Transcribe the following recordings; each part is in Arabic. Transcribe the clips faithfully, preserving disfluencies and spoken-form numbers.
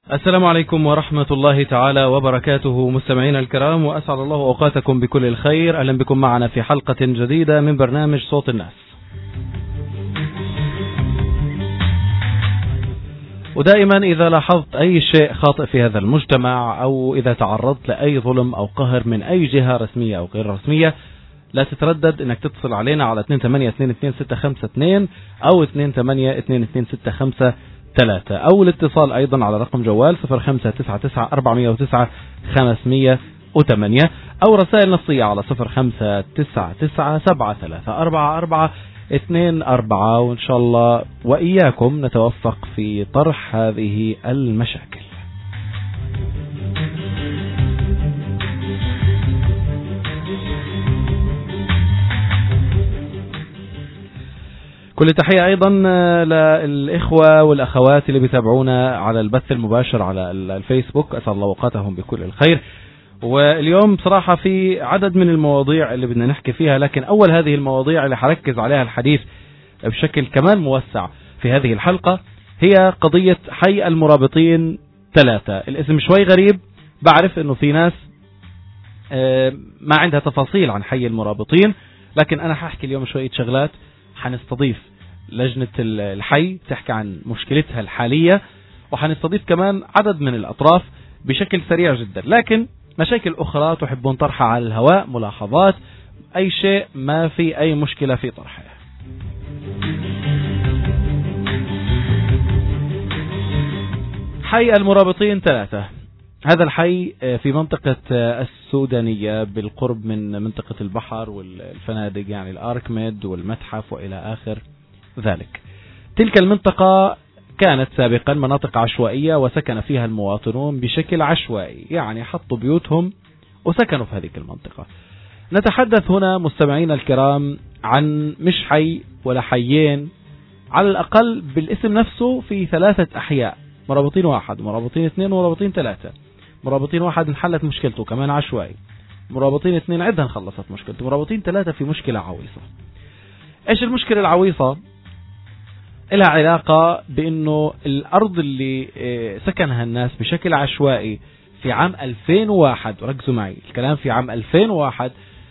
السلام عليكم ورحمة الله تعالى وبركاته مستمعينا الكرام، وأسعد الله أوقاتكم بكل الخير. أهلا بكم معنا في حلقة جديدة من برنامج صوت الناس. ودائما إذا لاحظت أي شيء خاطئ في هذا المجتمع أو إذا تعرضت لأي ظلم أو قهر من أي جهة رسمية أو غير رسمية، لا تتردد أنك تتصل علينا على اثنين ثمانية اثنين اثنين ستة خمسة اثنين أو اثنين ثمانية اثنين اثنين ستة خمسة ثلاثة، أو الاتصال أيضا على رقم جوال صفر خمسة تسعة تسعة أربعمائة وتسعة خمسمائة وثمانية، أو رسائل نصية على صفر خمسة تسعة تسعة سبعة ثلاثة أربعة أربعة اثنين أربعة. وإن شاء الله وإياكم نتوفق في طرح هذه المشاكل. كل تحية أيضا للإخوة والأخوات اللي بيتابعونا على البث المباشر على الفيسبوك، أسأل الله أوقاتهم بكل الخير. واليوم بصراحة في عدد من المواضيع اللي بدنا نحكي فيها، لكن أول هذه المواضيع اللي حركز عليها الحديث بشكل كمان موسع في هذه الحلقة هي قضية حي المرابطين ثلاثة. الاسم شوي غريب، بعرف أنه في ناس ما عندها تفاصيل عن حي المرابطين، لكن أنا حاحكي اليوم شوية شغلات. حنستضيف لجنة الحي تحكي عن مشكلتها الحالية، وحنستضيف كمان عدد من الأطراف بشكل سريع جدا، لكن مشاكل أخرى تحبون طرحها على الهواء، ملاحظات، أي شيء ما في أي مشكلة في طرحها. حي المرابطين ثلاثة، هذا الحي في منطقة السودانية بالقرب من منطقة البحر والفنادق، يعني الأركميد والمتحف وإلى آخر ذلك. تلك المنطقة كانت سابقا مناطق عشوائية وسكن فيها المواطنون بشكل عشوائي، يعني حطوا بيوتهم وسكنوا في هذه المنطقة. نتحدث هنا مستمعين الكرام عن مش حي ولا حيين، على الأقل بالاسم نفسه في ثلاثة أحياء، مرابطين واحد، مرابطين اثنين، ومرابطين ثلاثة. مرابطين واحد انحلت مشكلته كمان عشوائي، مرابطين اثنين عدها انخلصت مشكلته، مرابطين ثلاثة في مشكلة عويصة. ايش المشكلة العويصة؟ لها علاقة بانه الارض اللي سكنها الناس بشكل عشوائي في عام ألفين وواحد، ركزوا معي الكلام في عام ألفين وواحد،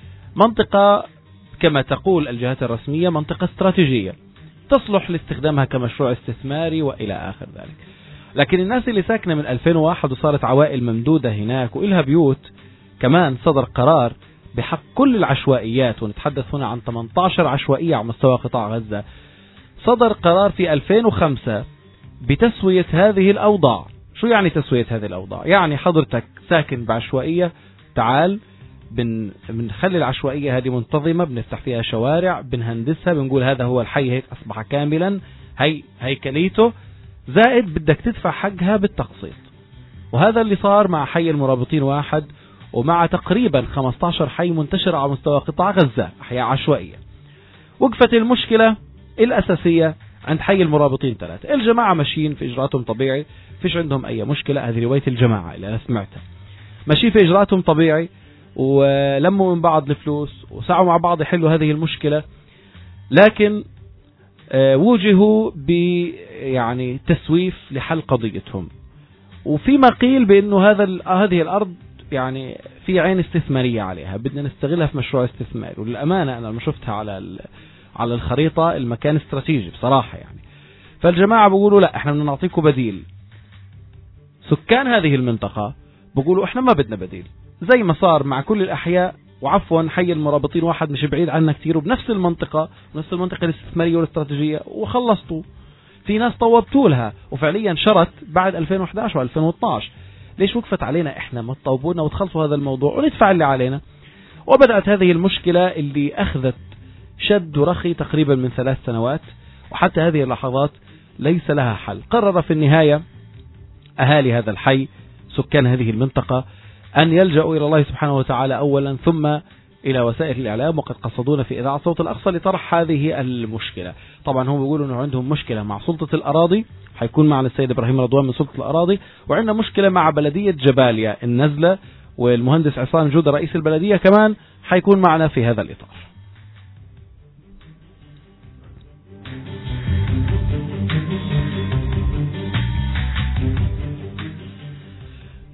منطقة كما تقول الجهات الرسمية منطقة استراتيجية تصلح لاستخدامها كمشروع استثماري وإلى آخر ذلك. لكن الناس اللي ساكنة من ألفين وواحد وصارت عوائل ممدودة هناك وإلها بيوت، كمان صدر قرار بحق كل العشوائيات، ونتحدث هنا عن ثمانية عشر عشوائية على مستوى قطاع غزة. صدر قرار في ألفين وخمسة بتسوية هذه الأوضاع. شو يعني تسوية هذه الأوضاع؟ يعني حضرتك ساكن بعشوائية، تعال بن بنخلي العشوائية هذه منتظمة، بنفتح فيها شوارع، بنهندسها، بنقول هذا هو الحي هيك أصبح كاملا، هي هيكليته، زائد بدك تدفع حقها بالتقسيط. وهذا اللي صار مع حي المرابطين واحد، ومع تقريبا خمسة عشر حي منتشر على مستوى قطاع غزة، أحياء عشوائية. وقفت المشكلة الأساسية عند حي المرابطين ثلاثة. الجماعة ماشيين في إجراءاتهم طبيعي، فيش عندهم أي مشكلة، هذه رواية الجماعة اللي أنا سمعتها، ماشيين في إجراءاتهم طبيعي، ولموا من بعض الفلوس وسعوا مع بعض يحلوا هذه المشكلة. لكن وجهوا ب يعني تسويف لحل قضيتهم، وفيما قيل بأنه هذا هذه الأرض يعني في عين استثمارية عليها، بدنا نستغلها في مشروع استثماري. وللأمانة أنا لما شفتها على على الخريطة المكان استراتيجي بصراحة يعني. فالجماعة بيقولوا لا، احنا بدنا نعطيكم بديل. سكان هذه المنطقة بيقولوا احنا ما بدنا بديل، زي ما صار مع كل الأحياء. وعفوا حي المرابطين واحد مش بعيد عنا كتير، وبنفس المنطقة، نفس المنطقة الاستثمارية والاستراتيجية، وخلصتوا. في ناس طوبتوا لها وفعليا شرت بعد ألفين وإحدى عشر وألفين واثناشر. ليش وقفت علينا احنا؟ ما تطوبونا وتخلصوا هذا الموضوع وندفع اللي علينا. وبدأت هذه المشكلة اللي أخذت شد ورخي تقريبا من ثلاث سنوات، وحتى هذه اللحظات ليس لها حل. قرر في النهاية أهالي هذا الحي، سكان هذه المنطقة، أن يلجأوا إلى الله سبحانه وتعالى أولا، ثم إلى وسائل الإعلام، وقد قصدونا في إذاعة صوت الأقصى لطرح هذه المشكلة. طبعا هم بيقولوا أنه عندهم مشكلة مع سلطة الأراضي، حيكون معنا السيد إبراهيم رضوان من سلطة الأراضي، وعندنا مشكلة مع بلدية جباليا النزلة، والمهندس عصام جودة رئيس البلدية كمان حيكون معنا في هذا الإطار.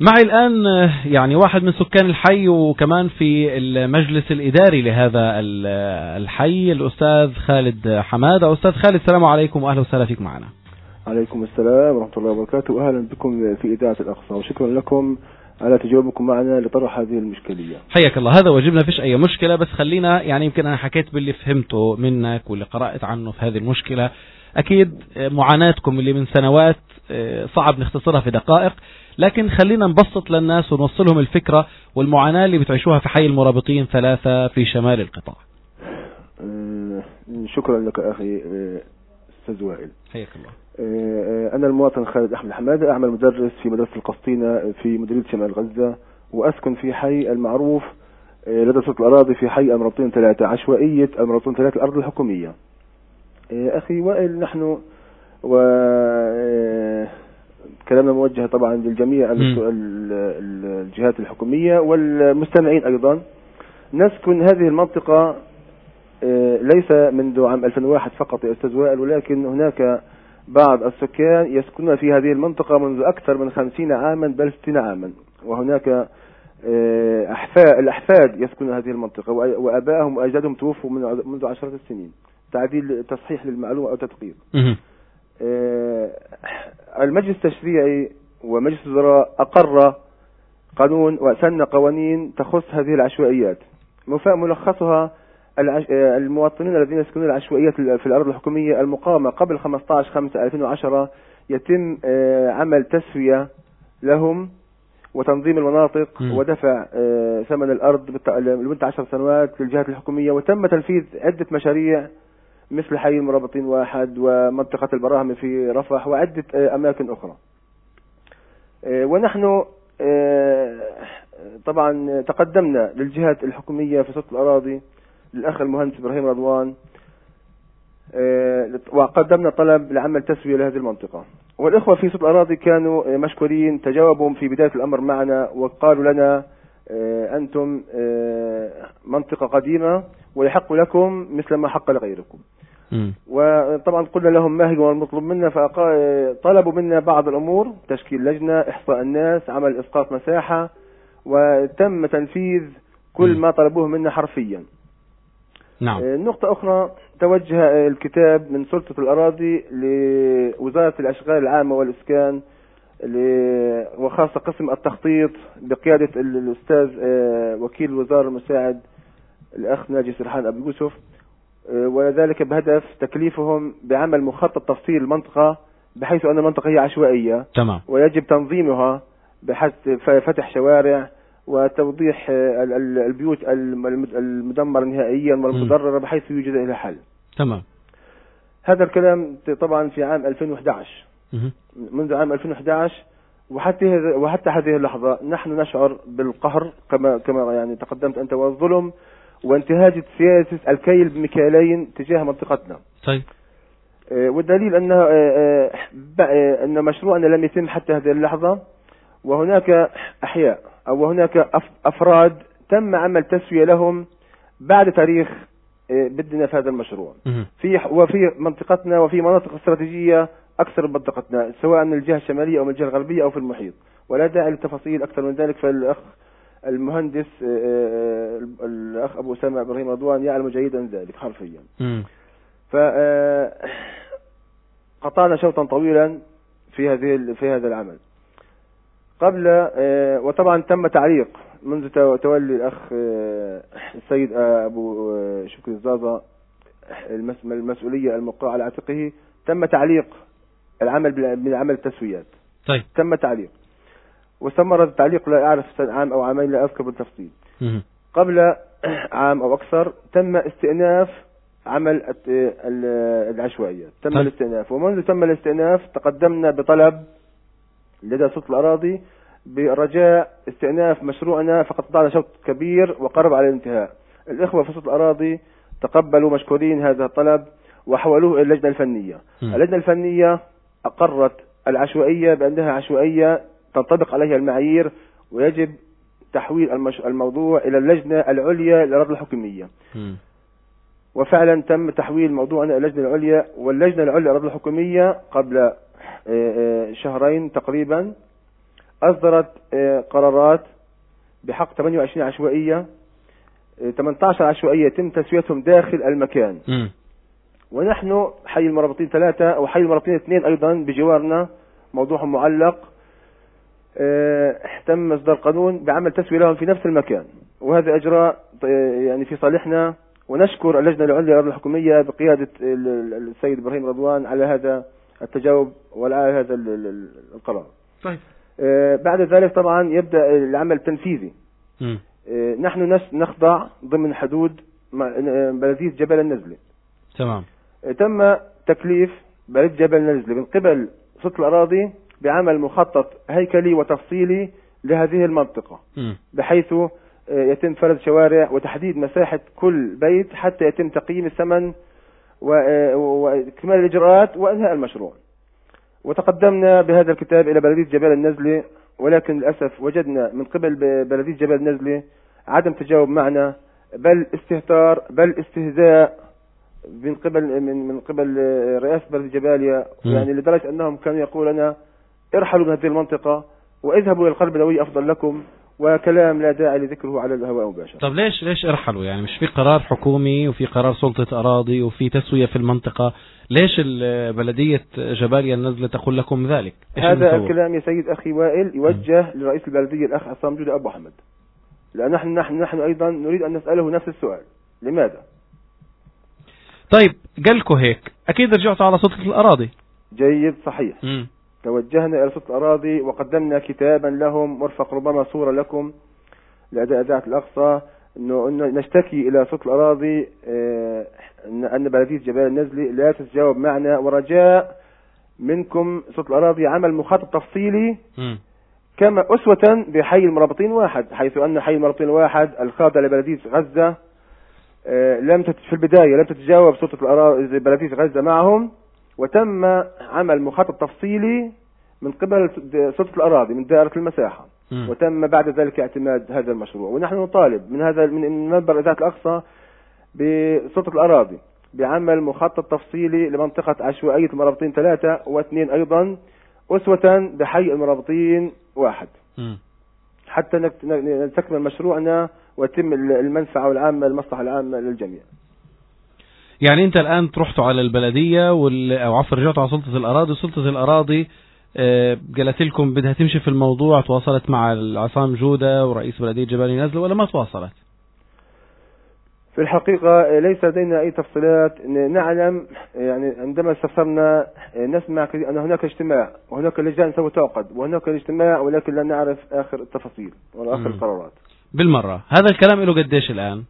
معي الآن يعني واحد من سكان الحي وكمان في المجلس الإداري لهذا الحي، الأستاذ خالد حمادة. أستاذ خالد، السلام عليكم وأهلا وسهلا فيك معنا. عليكم السلام ورحمة الله وبركاته، وأهلا بكم في إذاعة الأقصى، وشكرا لكم على تجاوبكم معنا لطرح هذه المشكلية. حياك الله. هذا واجبنا، فيش أي مشكلة، بس خلينا يعني يمكن أنا حكيت باللي فهمته منك واللي قرأت عنه في هذه المشكلة. أكيد معاناتكم اللي من سنوات صعب نختصرها في دقائق، لكن خلينا نبسط للناس ونوصلهم الفكرة والمعاناة اللي بتعيشوها في حي المرابطين ثلاثة في شمال القطاع. شكرا لك أخي أستاذ وائل. حياك الله. أنا المواطن خالد أحمد حمادة، أعمل مدرس في مدرسة القسطينة في مديرية شمال غزة، وأسكن في حي المعروف لدى سلطة الأراضي في حي المرابطين ثلاثة، عشوائية المرابطين ثلاثة، الأرض الحكومية. أخي وائل، نحن و كلامنا موجه طبعا للجميع الجهات الحكومية والمستمعين أيضا. نسكن هذه المنطقة ليس منذ عام ألفين وواحد فقط يا أستاذ وائل، ولكن هناك بعض السكان يسكنون في هذه المنطقة منذ أكثر من خمسين عاما بل ستين عاما، وهناك أحفاد الأحفاد يسكنون هذه المنطقة، وأبائهم وأجدادهم توفوا منذ عشرات السنين. تعديل تصحيح للمعلومة أو تدقيق. المجلس التشريعي ومجلس الوزراء أقر قانون وسن قوانين تخص هذه العشوائيات، ملخصها المواطنين الذين يسكنون العشوائيات في الأرض الحكومية المقامة قبل خمسة عشر خمسة ألفين وعشرة يتم عمل تسوية لهم وتنظيم المناطق م. ودفع ثمن الأرض لمدة عشر سنوات للجهات الحكومية، وتم تنفيذ عدة مشاريع مثل حي المرابطين واحد ومنطقة البراهم في رفح وعدة أماكن أخرى. ونحن طبعا تقدمنا للجهات الحكومية في سلطة الأراضي للأخ المهندس إبراهيم رضوان، وقدمنا طلب لعمل تسوية لهذه المنطقة، والإخوة في سلطة الأراضي كانوا مشكورين، تجاوبوا في بداية الأمر معنا وقالوا لنا أنتم منطقة قديمة ويحق لكم مثل ما حق لغيركم. وطبعا قلنا لهم ما هو المطلوب منا، فطلبوا منا بعض الأمور: تشكيل لجنة، إحصاء الناس، عمل إسقاط مساحة، وتم تنفيذ كل ما طلبوه منا حرفيا. نعم. نقطة أخرى، توجه الكتاب من سلطة الأراضي لوزارة الأشغال العامة والإسكان وخاصة قسم التخطيط بقيادة الأستاذ وكيل الوزارة المساعد الأخ ناجي سرحان أبو يوسف، وذلك بهدف تكليفهم بعمل مخطط تفصيل المنطقة بحيث أن المنطقة هي عشوائية. تمام. ويجب تنظيمها بحيث فتح شوارع وتوضيح البيوت المدمرة نهائيا والمتضررة بحيث يوجد إلى حل. تمام. هذا الكلام طبعا في عام ألفين وإحدى عشر. منذ عام ألفين وإحدى عشر وحتى وحتى هذه اللحظة نحن نشعر بالقهر كما كما يعني تقدمت أنت، والظلم وانتهاج سياسة الكيل بمكيالين تجاه منطقتنا. طيب. والدليل أن أن مشروعنا لم يتم حتى هذه اللحظة، وهناك أحياء أو هناك أفراد تم عمل تسوية لهم بعد تاريخ بدنا في هذا المشروع في وفي منطقتنا وفي مناطق استراتيجية أكثر من منطقتنا، سواء من الجهة الشمالية أو من الجهة الغربية أو في المحيط، ولا داعي للتفاصيل أكثر من ذلك. فالأخ المهندس الأخ أبو أسامة إبراهيم رضوان يعلم جيدا ذلك حرفيا. فقطعنا شوطا طويلا في هذه في هذا العمل قبل، وطبعا تم تعليق منذ تولي الأخ السيد أبو شكري الزازا المسؤولية الموقعة على عاتقه، تم تعليق العمل بعمل التسويات. طيب. تم تعليق واستمر التعليق لا أعرف عام أو عامين لا أذكر بالتفصيل. قبل عام أو أكثر تم استئناف عمل العشوائيات، تم طيب. الاستئناف، ومنذ تم الاستئناف تقدمنا بطلب لدى سلطة الأراضي برجاء استئناف مشروعنا، فقد قطعنا شوط كبير وقرب على الانتهاء. الإخوة في سلطة الأراضي تقبلوا مشكورين هذا الطلب وحولوه إلى اللجنة الفنية. م. اللجنة الفنية أقرت العشوائية بأنها عشوائية تنطبق عليها المعايير ويجب تحويل المش... الموضوع إلى اللجنة العليا للأراضي الحكومية. م. وفعلا تم تحويل موضوعنا إلى اللجنة العليا، واللجنة العليا للأراضي الحكومية قبل شهرين تقريبا أصدرت قرارات بحق ثمانية وعشرين عشوائية، ثمانية عشر عشوائية يتم تسويتهم داخل المكان. م. ونحن حي المرابطين ثلاثة أو حي المرابطين اثنين أيضا بجوارنا موضوعهم معلق، اه تم إصدار قانون بعمل تسوية لهم في نفس المكان، وهذا إجراء يعني في صالحنا، ونشكر اللجنة العليا للأراضي الحكومية بقيادة السيد إبراهيم رضوان على هذا التجاوب وعلى هذا القرار. طيب. اه بعد ذلك طبعا يبدأ العمل التنفيذي. م. اه نحن نخضع ضمن حدود بلدية جبل النزلة. تمام. تم تكليف بلدية جبل النزلة من قبل سلطة الأراضي بعمل مخطط هيكلي وتفصيلي لهذه المنطقة، م. بحيث يتم فرض شوارع وتحديد مساحة كل بيت حتى يتم تقييم الثمن واكمال الإجراءات وإنهاء المشروع. وتقدمنا بهذا الكتاب إلى بلدية جبل النزلة، ولكن للأسف وجدنا من قبل بلدية جبل النزلة عدم تجاوب معنا، بل استهتار بل استهزاء من قبل من من قبل رئاسة بلدية جباليا، يعني لدرجة أنهم كانوا يقولون لنا ارحلوا من هذه المنطقة واذهبوا إلى القرى البدوية أفضل لكم، وكلام لا داعي لذكره على الهواء مباشرة. طب ليش ليش ارحلوا؟ يعني مش في قرار حكومي وفي قرار سلطة أراضي وفي تسوية في المنطقة، ليش بلدية جباليا النزلة تقول لكم ذلك؟ هذا الكلام يا سيد أخي وائل يوجه م. لرئيس البلدية الأخ عصام جودة أبو أحمد، لأن نحن نحن نحن أيضا نريد أن نسأله نفس السؤال، لماذا؟ طيب قالكوا هيك أكيد رجعتوا على سلطة الأراضي. جيد صحيح. م. توجهنا إلى سلطة الأراضي وقدمنا كتابا لهم مرفق ربما صورة لكم لأداء إذاعة الأقصى، إنه إنه نشتكي إلى سلطة الأراضي اه أن بلدية جبال النزلة لا تتجاوب معنا، ورجاء منكم سلطة الأراضي عمل مخطط تفصيلي م. كما أسوة بحي المرابطين واحد، حيث أن حي المرابطين واحد الخاضع لبلدية غزة اه لم تت في البداية لم تتجاوب سلطة الأراضي بلدية غزة معهم، وتم عمل مخطط تفصيلي من قبل سلطة الأراضي من دائرة المساحة، م. وتم بعد ذلك اعتماد هذا المشروع. ونحن نطالب من هذا من منبر إذاعة الأقصى بسلطة الأراضي بعمل مخطط تفصيلي لمنطقة عشوائية المرابطين ثلاثة واثنين أيضا أسوة بحي المرابطين واحد، م. حتى نستكمل مشروعنا ويتم المنفعة والعامة المصلحة العامة للجميع. يعني أنت الآن رحتوا على البلدية وال... أو عفوا رجعتوا على سلطة الأراضي، وسلطة الأراضي أه قالت لكم بدها تمشي في الموضوع، تواصلت مع عصام جودة ورئيس بلدية جباليا النزلة ولا ما تواصلت؟ في الحقيقة ليس لدينا أي تفصيلات. نعلم يعني عندما استفسرنا نسمع أن هناك اجتماع وهناك لجان سوف تعقد وهناك اجتماع، ولكن لا نعرف آخر التفاصيل ولا آخر القرارات. بالمرة هذا الكلام له قديش الآن؟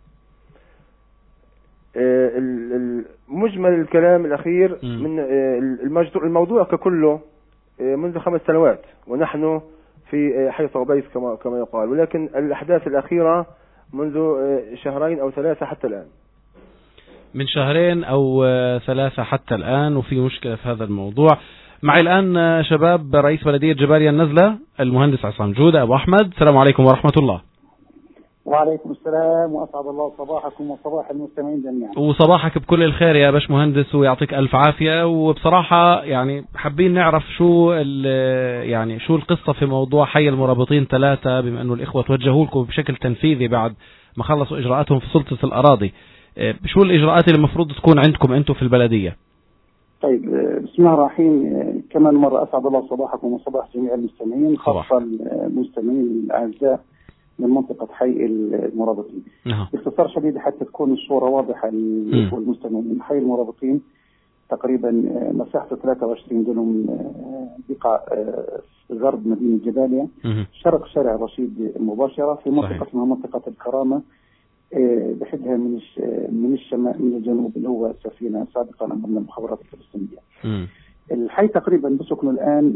مجمل الكلام الأخير م. من الموضوع ككله منذ خمس سنوات ونحن في حي صوبيس كما كما يقال، ولكن الأحداث الأخيرة منذ شهرين أو ثلاثة حتى الآن. من شهرين أو ثلاثة حتى الآن، وفي مشكلة في هذا الموضوع. معي الآن شباب رئيس بلدية جباليا النزلة المهندس عصام جودة أبو أحمد. السلام عليكم ورحمة الله. وعليكم السلام، وأسعد الله صباحكم وصباح المستمعين جميعا. وصباحك بكل الخير يا باش مهندس، ويعطيك ألف عافية. وبصراحة يعني حابين نعرف شو يعني شو القصة في موضوع حي المرابطين ثلاثة، بما أنه الإخوة توجهوا لكم بشكل تنفيذي بعد ما خلصوا إجراءاتهم في سلطة الأراضي. شو الإجراءات اللي المفروض تكون عندكم أنتم في البلدية؟ طيب بسم الله الرحيم. كمان مرة أسعد الله صباحكم وصباح جميع المستمعين، خاصة المستمعين الأعزاء من منطقة حي المرابطين. أه. باختصار شديد حتى تكون الصورة واضحة للمستمعين، حي المرابطين تقريبا مساحته ثلاثة وعشرين دونم بقع غرب مدينة جباليا، شرق شارع رشيد مباشرة في منطقة اسمها منطقة الكرامة، بحدها من من الشمال من الجنوب اللي هو سفينة سابقا من المخابرات الفلسطينية. الحي تقريبا بسكن الآن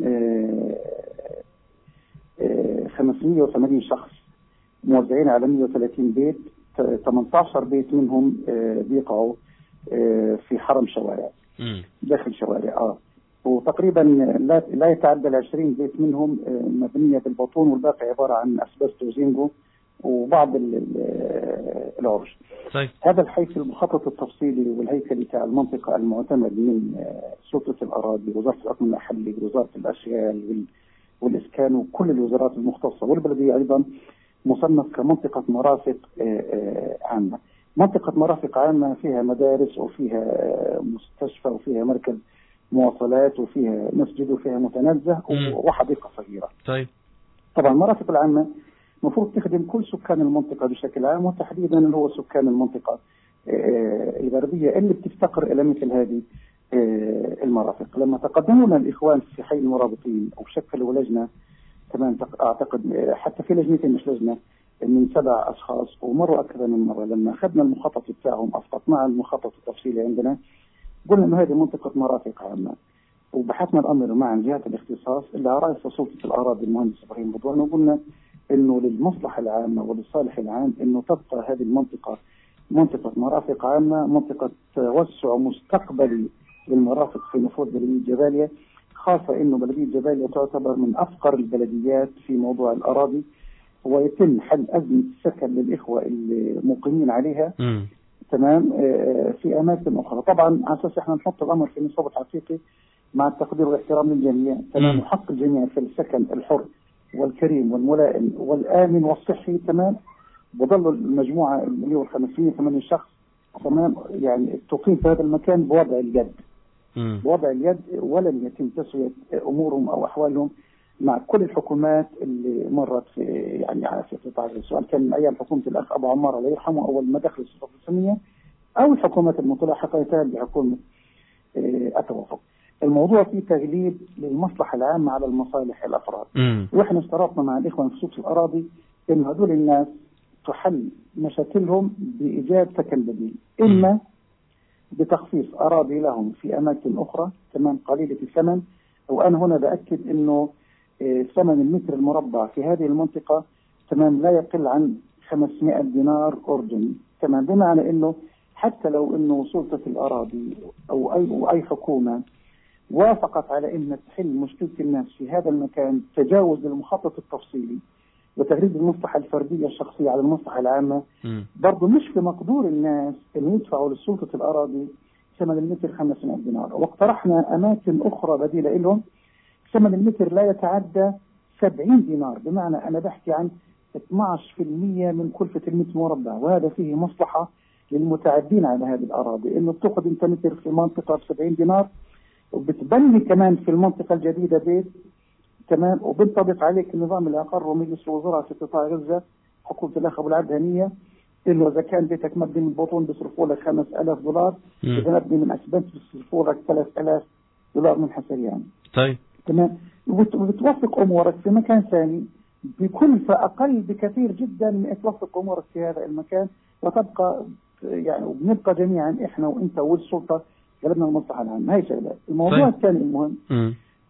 خمسمائة وثمانين شخص موزعين على مئة وثلاثين بيت، ثمانية عشر بيت منهم بيقعوا في حرم شوارع داخل شوارع اه وتقريبا لا لا يتعدى عشرين بيت منهم مبنيه بالبطون، والباقي عباره عن اسبستو وزينجو وبعض العرش. طيب. هذا الحي في المخطط التفصيلي والهيكلي تاع المنطقه المعتمد من سلطه الاراضي، وزاره الحكم المحلي، وزاره الاشغال والإسكان وكل الوزارات المختصة والبلدية أيضا مصنف كمنطقة مرافق عامة. منطقة مرافق عامة فيها مدارس وفيها مستشفى وفيها مركز مواصلات وفيها مسجد وفيها متنزه وحديقة صغيرة. طيب. طبعا المرافق العامة المفروض تخدم كل سكان المنطقة بشكل عام، وتحديدا اللي هو سكان المنطقة الغربية اللي بتفتقر إلى مثل هذه المرافق. لما تقدمونا الإخوان في حي المرابطين وشكلوا لجنة، كمان أعتقد حتى في لجنتين مش لجنة من سبع أشخاص ومروا أكثر من مرة، لما أخذنا المخطط بتاعهم أسقطنا المخطط التفصيلي عندنا، قلنا إنه هذه منطقة مرافق عامة، وبحثنا الأمر مع جهات الاختصاص اللي على رأس سلطة الأراضي المهندس إبراهيم رضوان، وقلنا إنه للمصلحة العامة وللصالح العام إنه تبقى هذه المنطقة منطقة مرافق عامة، منطقة توسع مستقبلي للمرافق في نفوذ بلدية جباليا، خاصة إنه بلدية جباليا تعتبر من أفقر البلديات في موضوع الأراضي، ويتم حل أزمة السكن للإخوة المقيمين عليها. م. تمام. في أماكن أخرى طبعا على أساس إحنا نحط الأمر في نصاب الحقيقي مع التقدير والاحترام للجميع. تمام. وحق الجميع في السكن الحر والكريم والملائم والآمن والصحي. تمام. بظل المجموعة اللي هو خمسمائة وثمانين شخص. تمام. يعني تقيم في هذا المكان بوضع اليد. م. بوضع اليد، ولم يتم تسوية أمورهم أو أحوالهم مع كل الحكومات اللي مرت في يعني في قطاع السؤال، كان من أيام حكومة الأخ أبو عمار الله يرحمه أول ما دخل السلطة الإسلامية، أو الحكومات المتلاحقة بحكومة التوافق. الموضوع فيه تغليب للمصلحة العامة على المصالح الأفراد. م. وإحنا اشترطنا مع الإخوان في سوق الأراضي إن هذول الناس تحل مشاكلهم بإيجاد سكن بديل، إما بتخصيص أراضي لهم في أماكن أخرى تمام قليلة الثمن، وأنا هنا بأكد إنه ثمن المتر المربع في هذه المنطقة تمام لا يقل عن خمسمائة دينار أردني. تمام. بمعنى إنه حتى لو إنه سلطة الأراضي أو أي أو أي حكومة وافقت على إن تحل مشكلة الناس في هذا المكان تجاوز للمخطط التفصيلي وتغريد المصلحة الفردية الشخصية على المصلحة العامة، برضو مش في مقدور الناس إن يدفعوا لسلطة الأراضي ثمن المتر خمسمائة دينار. واقترحنا أماكن أخرى بديلة لهم ثمن المتر لا يتعدى سبعين دينار، بمعنى أنا بحكي عن اثني عشر بالمئة من كلفة المتر مربع، وهذا فيه مصلحة للمتعدين على هذه الأراضي، إنه بتأخذ أنت متر في منطقة بسبعين دينار وبتبني كمان في المنطقة الجديدة بيت. تمام. وبنطبق عليك النظام اللي أقره مجلس الوزراء في قطاع غزة حكومة الأخ أبو العبد هنية، إنه إذا كان بيتك مبني من بطون بيصرفوا لك خمسة آلاف دولار، إذا مبني من أسبنت بيصرفوا لك ثلاثة آلاف دولار من حسريان. طيب. تمام. وبتوفق أمورك في مكان ثاني بكلفة أقل بكثير جدا من توفق أمورك في هذا المكان، وتبقى يعني وبنبقى جميعا إحنا وإنت والسلطة جلبنا المصلحة العامة. هاي شغلة. الموضوع طيب. الثاني المهم م.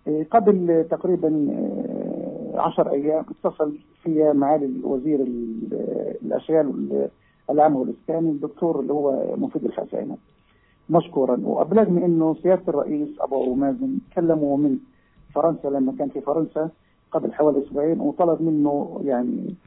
قبل تقريبا عشر أيام اتصل في معالي وزير الأشغال العامة والإسكان الدكتور اللي هو مفيد الحسينة مشكورا، وأبلغني إنه سيادة الرئيس أبو مازن كلمه من فرنسا لما كان في فرنسا قبل حوالي أسبوعين، وطلب منه يعني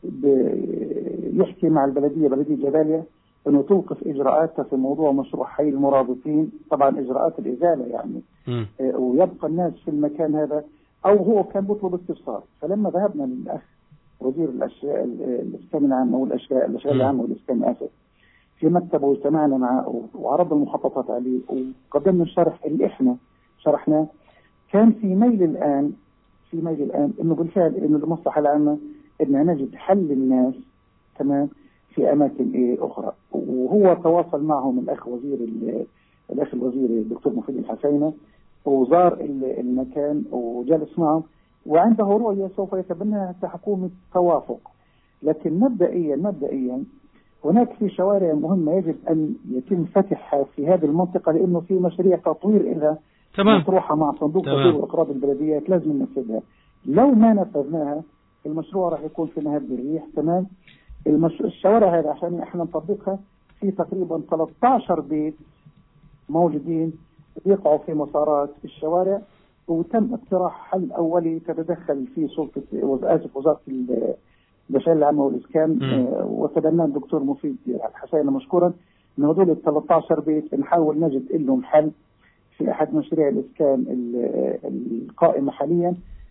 يحكي مع البلدية بلدية جباليا إنه توقف إجراءاتها في موضوع مشروع حي المرابطين، طبعا إجراءات الإزالة يعني م. ويبقى الناس في المكان هذا، أو هو كان بيطلب استفسار. فلما ذهبنا للأخ وزير الأشياء الإسكان العامة والأشياء الأشياء العامة والإسكان آسف في مكتبه واجتمعنا معه وعرض المخططات عليه وقدمنا الشرح اللي إحنا شرحناه، كان في ميل الآن في ميل الآن إنه بالفعل إنه المصلحة العامة إن نجد حل للناس تمام في أماكن إيه أخرى. وهو تواصل معهم الأخ وزير الأخ الوزير الدكتور مفيد الحسينة وزار المكان وجلس معهم، وعنده رؤية سوف يتبناها كحكومة توافق. لكن مبدئيا مبدئيا هناك في شوارع مهمة يجب أن يتم فتحها في هذه المنطقة، لأنه في مشاريع تطوير إلها مطروحة مع صندوق تطوير وإقراض البلديات لازم ننفذها. لو ما نفذناها المشروع راح يكون في نهب الريح. تمام. المش... الشوارع هذه عشان احنا نطبقها في تقريبا ثلاثة عشر بيت موجودين يقعوا في مسارات الشوارع، وتم اقتراح حل أولي تتدخل فيه سلطة آسف وزارة الأشغال العامة والإسكان آه وتبناه الدكتور مفيد الحسينة مشكورا إن هذول ال ثلاثة عشر بيت نحاول نجد لهم حل في أحد مشاريع الإسكان القائمة حاليا،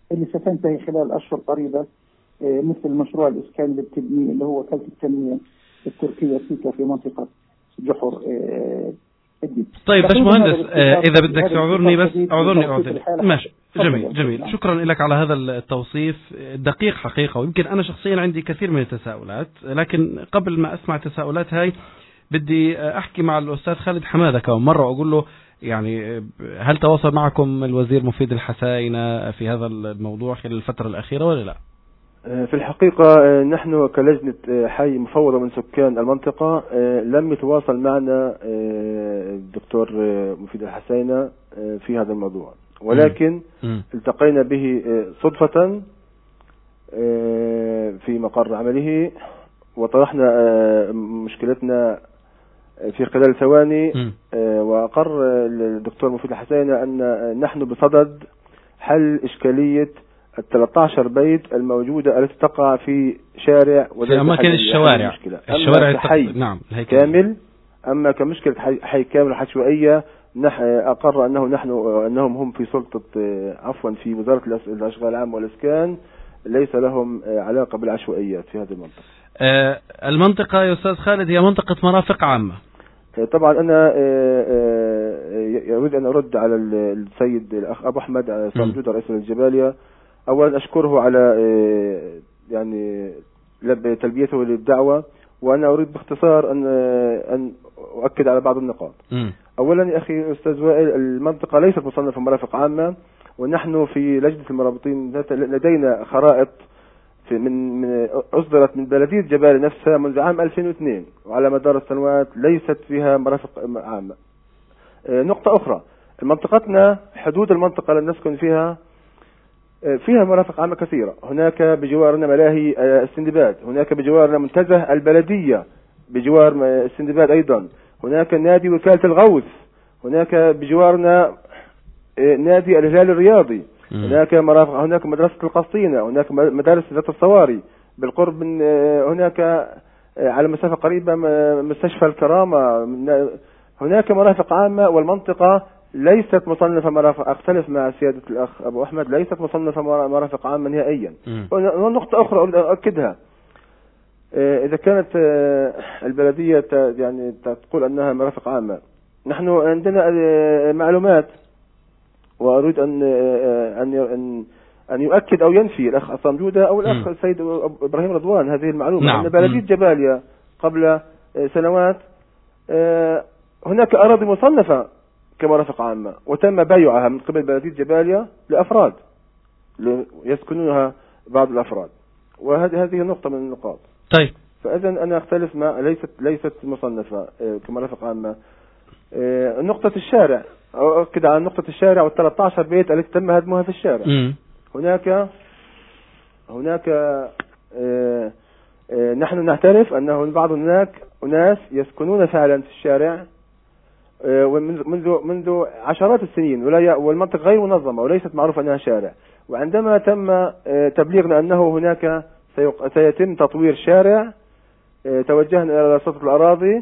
اللي ستنتهي خلال أشهر قريبة، مثل مشروع الإسكان اللي بتبنيه اللي هو وكالة التنمية التركية سيكا في منطقة جحر الدين. طيب باش مهندس، إذا بدك تعذرني بس أعذرني أعذرني ماشي. جميل جميل، شكرا لك على هذا التوصيف الدقيق حقيقة. ويمكن أنا شخصيا عندي كثير من التساؤلات، لكن قبل ما أسمع التساؤلات هاي بدي أحكي مع الأستاذ خالد حمادة كم مرة وأقول له يعني هل تواصل معكم الوزير مفيد الحساينة في هذا الموضوع خلال الفترة الأخيرة ولا لا؟ في الحقيقة نحن كلجنة حي مفوضة من سكان المنطقة لم يتواصل معنا الدكتور مفيد الحساينة في هذا الموضوع، ولكن م. التقينا به صدفة في مقر عمله وطرحنا مشكلتنا في خلال ثواني، وأقر الدكتور مفيد الحساينة أن نحن بصدد حل إشكالية الثلاثة عشر بيت الموجودة التي تقع في شارع في أماكن الشوارع الشوارع حي نعم كامل. أما كمشكلة حي, حي كامل عشوائية أقر أنه نحن أنهم هم في سلطة عفوا في وزارة الأشغال العامة والإسكان، ليس لهم علاقة بالعشوائيات في هذه المنطقة. آه المنطقة يا أستاذ خالد هي منطقة مرافق عامة. طبعا أنا أريد أن أرد على السيد الأخ أبو أحمد صامجودة رئيس الجبالية. أولا أشكره على يعني تلبيته للدعوة، وأنا أريد باختصار أن أن أؤكد على بعض النقاط. م. أولا يا أخي أستاذ وائل، المنطقة ليست مصنفة مرافق عامة، ونحن في لجنة المرابطين لدينا خرائط في من, من أصدرت من بلدية جبالي نفسها منذ عام ألفين واثنين، وعلى مدار السنوات ليست فيها مرافق عامة. نقطة أخرى، منطقتنا حدود المنطقة التي نسكن فيها فيها مرافق عامة كثيرة. هناك بجوارنا ملاهي السندباد، هناك بجوارنا منتزه البلدية بجوار السندباد أيضا، هناك نادي وكالة الغوث، هناك بجوارنا نادي الهلال الرياضي، هناك مرافق، هناك مدرسة القسطينة، هناك مدارس ذات الصواري بالقرب من، هناك على مسافة قريبة مستشفى الكرامة، هناك مرافق عامة. والمنطقة ليست مصنفة مرافق، أختلف مع سيادة الأخ أبو أحمد، ليست مصنفة مرافق عامة نهائيا. ونقطة أخرى أريد أن أؤكدها، إذا كانت البلدية يعني تقول أنها مرافق عامة، نحن عندنا معلومات، وأريد أن أن أن يؤكد أو ينفي الأخ عصام جودة أو الأخ السيد إبراهيم رضوان هذه المعلومة. نعم. أن بلدية جباليا قبل سنوات هناك أراضي مصنفة كمرافق عامة، وتم بيعها من قبل بلدية جباليا لأفراد يسكنونها بعض الأفراد، وهذه هذه نقطة من النقاط. طيب، فإذا أنا أختلف مع ليست ليست مصنفة كمرافق عامة. نقطة الشارع، أؤكد على نقطة الشارع والثلاثة عشر بيت التي تم هدمها في الشارع. م. هناك هناك آه آه نحن نعترف أنه بعض هناك أناس يسكنون فعلا في الشارع آه ومنذ منذ منذ عشرات السنين، والمنطقة غير منظمة وليست معروفة أنها شارع. وعندما تم آه تبليغنا أنه هناك سيتم تطوير شارع، آه توجهنا إلى سلطة الأراضي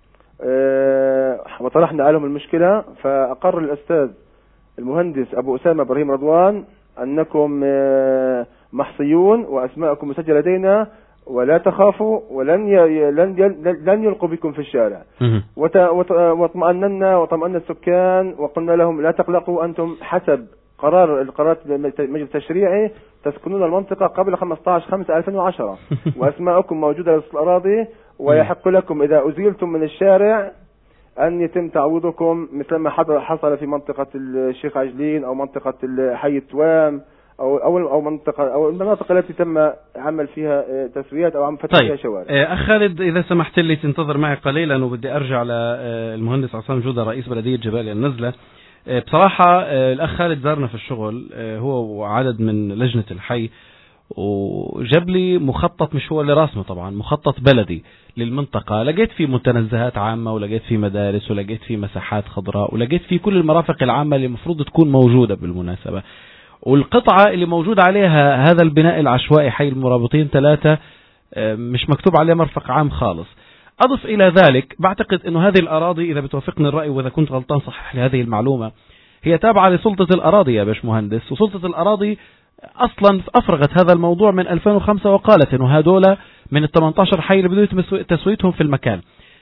آه وطرحنا عليهم المشكلة، فأقر الأستاذ المهندس أبو أسامة إبراهيم رضوان أنكم آه محصيون وأسماءكم مسجلة لدينا، ولا تخافوا ولن ي... لن ي... لن يلقوا بكم في الشارع. وت... وت... واطمأننا وطمأن السكان وقلنا لهم لا تقلقوا، أنتم حسب قرار القرارات المجلس التشريعي تسكنون المنطقة قبل خمسة عشر خمسة ألفين وعشرة، وأسماءكم موجودة في الأراضي، ويحق لكم إذا أزيلتم من الشارع أن يتم تعويضكم مثل ما حصل في منطقة الشيخ عجلين أو منطقة حي التوام أو أو أو منطقة أو المناطق التي تم عمل فيها تسويات أو عمل فتح فيها شوارع. أخ خالد، إذا سمحت لي تنتظر معي قليلا، وبدي أرجع للمهندس عصام جودة رئيس بلدية جباليا النزلة. بصراحة الأخ خالد زارنا في الشغل، هو وعدد من لجنة الحي، وجاب لي مخطط، مش هو اللي راسمه طبعا، مخطط بلدي للمنطقة. لقيت فيه متنزهات عامة، ولقيت فيه مدارس، ولقيت فيه مساحات خضراء، ولقيت فيه كل المرافق العامة اللي المفروض تكون موجودة بالمناسبة. والقطعة اللي موجود عليها هذا البناء العشوائي حي المرابطين ثلاثة مش مكتوب عليه مرفق عام خالص. أضف إلى ذلك، بعتقد أنه هذه الأراضي، إذا بتوافقني الرأي وإذا كنت غلطان صحح لي هذه المعلومة، هي تابعة لسلطة الأراضي يا باش مهندس، وسلطة الأراضي أصلا أفرغت هذا الموضوع من ألفين وخمسة وقالت إنه هذول من ال ثمانية عشر حي اللي بدأوا تسويتهم في المكان.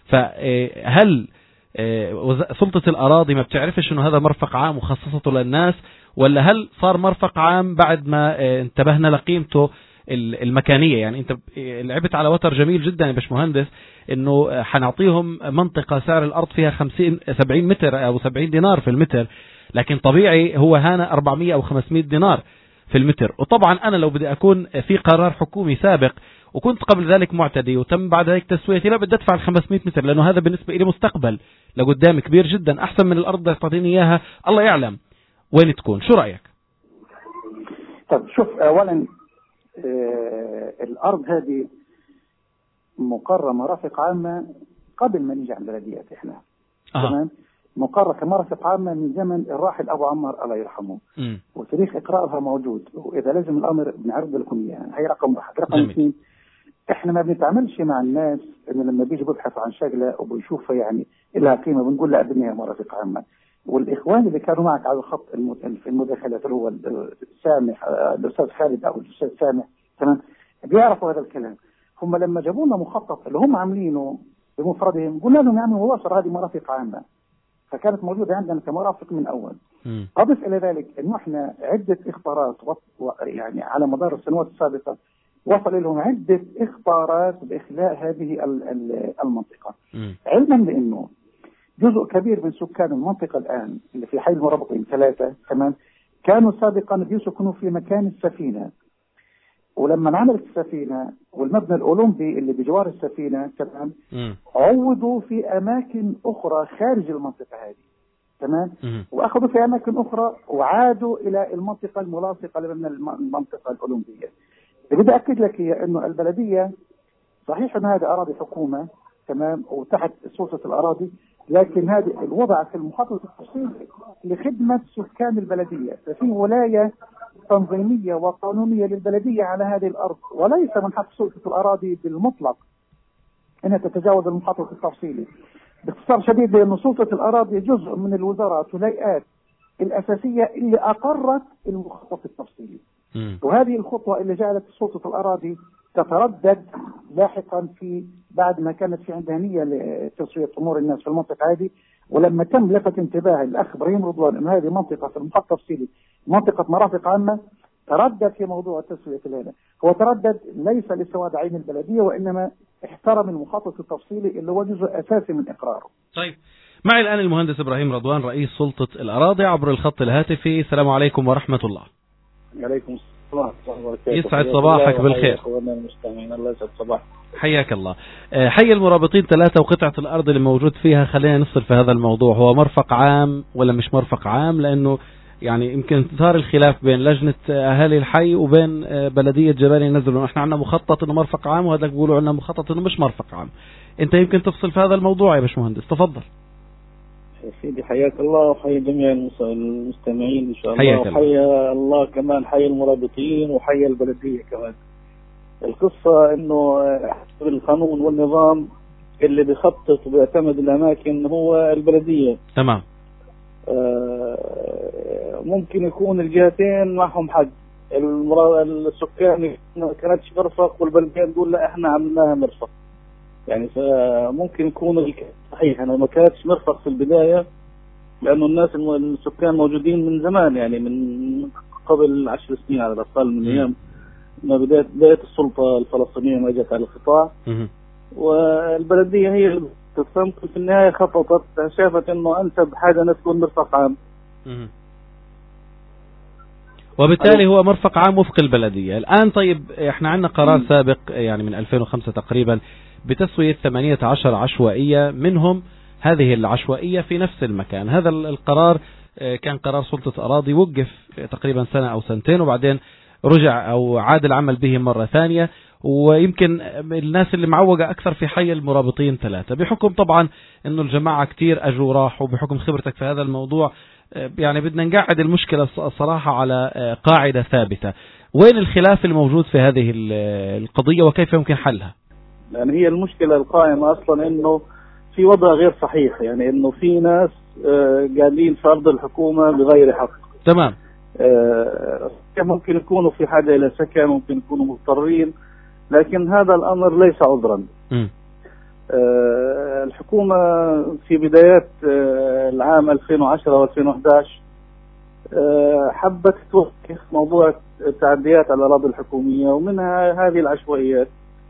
فهل سلطة الأراضي ما بتعرفش إنه هذا مرفق عام وخصصته للناس، ولا هل صار مرفق عام بعد ما انتبهنا لقيمته المكانية؟ يعني أنت لعبت على وتر جميل جدا يا باشمهندس، إنه حنعطيهم منطقة سعر الأرض فيها خمسين سبعين متر أو سبعين دينار في المتر، لكن طبيعي هو هنا أربعمية أو خمسمية دينار في المتر. وطبعا أنا لو بدي أكون في قرار حكومي سابق وكنت قبل ذلك معتدي وتم بعد ذلك تسويتي، لا بدي أدفع الخمسمية متر، لأنه هذا بالنسبة لي مستقبل لقدام كبير جدا، أحسن من الأرض اللي تعطيني إياها الله يعلم وين تكون. شو رأيك؟ طب شوف، أولا آه الأرض هذه مقرة مرافق عامة قبل ما نيجي على البلديات. إحنا آه. تمام، مقرة كمرافق عامة من زمن الراحل أبو عمار الله يرحمه، م. وتاريخ إقرارها موجود، وإذا لازم الأمر بنعرض لكم إياه. هي رقم واحد. رقم اثنين، إحنا ما بنتعاملش مع الناس إنه لما بيجي بيبحثوا عن شغلة وبيشوفها يعني لها قيمة بنقول لا أبنيها مرافق عامة. والإخوان اللي كانوا معك على الخط في المداخلات اللي هو سامح الأستاذ خالد أو الأستاذ سامح، تمام، بيعرفوا هذا الكلام. هم لما جابوا لنا مخطط اللي هم عاملينه بمفردهم قلنا لهم يعملوا وصر هذه مرافق عامة، فكانت موجودة عندنا كمرافق من أول. أضف إلى ذلك أنه إحنا عدة إخبارات يعني على مدار السنوات السابقة وصل لهم عدة إخبارات بإخلاء هذه المنطقة، علما بأنه جزء كبير من سكان المنطقة الآن اللي في حي المرابطين ثلاثة، تمام، كانوا سابقا بيسكنوا في مكان السفينة، ولما انعملت السفينة والمبنى الأولمبي اللي بجوار السفينة، تمام، عوضوا في أماكن أخرى خارج المنطقة هذه، تمام، وأخذوا في أماكن أخرى وعادوا إلى المنطقة الملاصقة لمبنى المنطقة الأولمبية. بدي أكد لك هي أنه البلدية صحيح أن هذه أراضي حكومة، تمام، وتحت سلطة الأراضي، لكن هذه الوضع في المخطط التفصيلي لخدمة سكان البلدية، ففي ولاية تنظيمية وقانونية للبلدية على هذه الأرض، وليس من حق سلطة الأراضي بالمطلق أنها تتجاوز المخطط التفصيلي. باختصار شديد، لأن سلطة الأراضي جزء من الوزارات والهيئات الأساسية اللي أقرت المخطط التفصيلي، وهذه الخطوة اللي جعلت سلطة الأراضي تتردد لاحقا في بعد ما كانت في عندها نية لتسوية أمور الناس في المنطقة هذه، ولما تم لفت انتباه الأخ إبراهيم رضوان أن هذه منطقة في المخطط التفصيلي منطقة مرافق عامة، تردد في موضوع تسوية الهنا. هو تردد ليس لسواد عين البلدية، وإنما احترم المخطط التفصيلي اللي هو جزء أساسي من إقراره. طيب، معي الآن المهندس إبراهيم رضوان رئيس سلطة الأراضي عبر الخط الهاتفي. السلام عليكم ورحمة الله. عليكم السلام ورحمة الله وبركاته. يسعد صباحك بالخير. الله يسعد صباحك. حياك الله. حي المرابطين ثلاثة وقطعة الأرض اللي موجود فيها، خلينا نفصل في هذا الموضوع، هو مرفق عام ولا مش مرفق عام؟ لأنه يعني يمكن صار الخلاف بين لجنة أهالي الحي وبين بلدية جبالي نزلوا، احنا عندنا مخطط انه مرفق عام وهذا بيقولوا عندنا مخطط انه مش مرفق عام. انت يمكن تفصل في هذا الموضوع يا باشمهندس، تفضل. سيدي حياك الله وحيا جميع المستمعين ان شاء الله، وحيا الله كمان حي المرابطين وحيا البلدية كمان. القصة انه حسب القانون والنظام اللي بيخطط وبيعتمد الاماكن هو البلدية، تمام. ممكن يكون الجهتين معهم حق، السكان ما كانتش مرفق والبلدية تقول لا احنا عملناها مرفق، يعني فممكن يكون صحيح انه ما كانتش مرفق في البداية، لانه الناس السكان موجودين من زمان، يعني من قبل عشر سنين على الاقل، من ايام ما بداية بداية السلطة الفلسطينية ما جت على القطاع، والبلدية هي اللي تتصنف في النهاية خططت، شافت انه انسب حاجة انها تكون مرفق عام، وبالتالي هو مرفق عام وفق البلدية. الآن طيب احنا عندنا قرار سابق يعني من ألفين وخمسة تقريبا بتسوية ثمانية عشر عشوائية، منهم هذه العشوائية في نفس المكان. هذا القرار كان قرار سلطة أراضي، وقف تقريبا سنة أو سنتين وبعدين رجع أو عاد العمل به مرة ثانية. ويمكن الناس اللي معوقة أكثر في حي المرابطين ثلاثة، بحكم طبعا أنه الجماعة كتير أجوا راحوا، بحكم خبرتك في هذا الموضوع يعني بدنا نقعد المشكلة الصراحة على قاعدة ثابتة. وين الخلاف الموجود في هذه القضية وكيف يمكن حلها؟ يعني هي المشكلة القائمة أصلا أنه في وضع غير صحيح، يعني أنه في ناس قاعدين في أرض الحكومة بغير حق. تمام. ممكن يكونوا في حاجة إلى سكن، ممكن يكونوا مضطرين، لكن هذا الأمر ليس عذرا. م. الحكومة في بدايات العام ألفين وعشرة وألفين وأحد عشر حبت توقف موضوع التعديات على الأراضي الحكومية ومنها هذه العشوائيات،